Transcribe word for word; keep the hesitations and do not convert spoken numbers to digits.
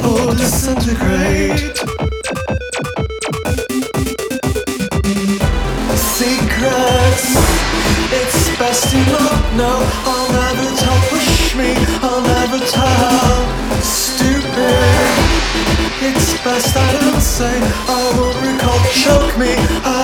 or disintegrate. Secrets, it's best you not know. I'll never tell, push me, I'll never tell. Stupid, it's best I don't say. I won't recall, choke me, I